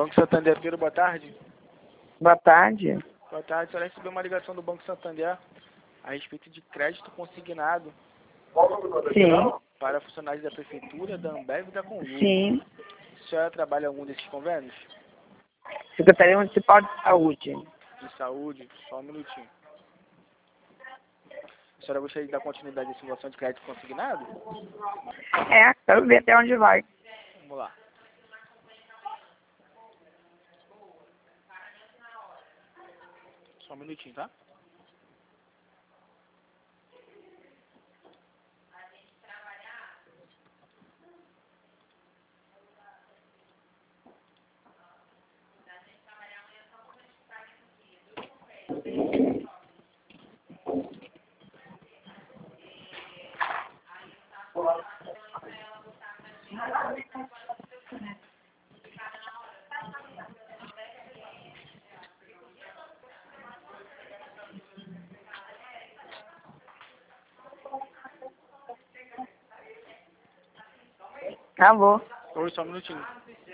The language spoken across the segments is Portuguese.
Banco Santander, Pedro, boa tarde. Boa tarde. Boa tarde, a senhora recebeu uma ligação do Banco Santander a respeito de crédito consignado Sim, para funcionários da Prefeitura, da Ambev e da Consul. sim. A senhora trabalha em algum desses convênios? Secretaria Municipal de Saúde. De saúde? Só um minutinho. A senhora gostaria de dar continuidade à simulação de crédito consignado? Quero ver até onde vai. Vamos lá. Só um minutinho, tá? Alô? Oi, só um minutinho.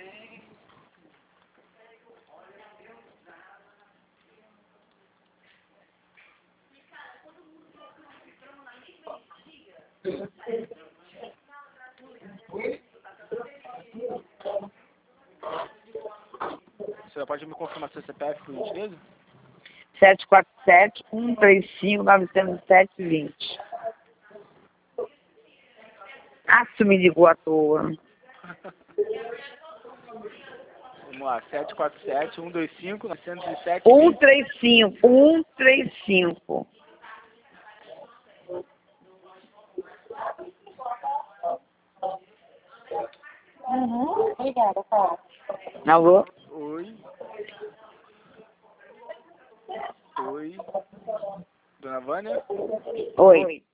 A senhora pode me confirmar seu CPF, por gentileza? 747-135-907-20. Ah, você me ligou à toa. Vamos lá, 747-125-907. 135. Obrigada, tá? Alô? Oi. Oi. Dona Vânia? Oi.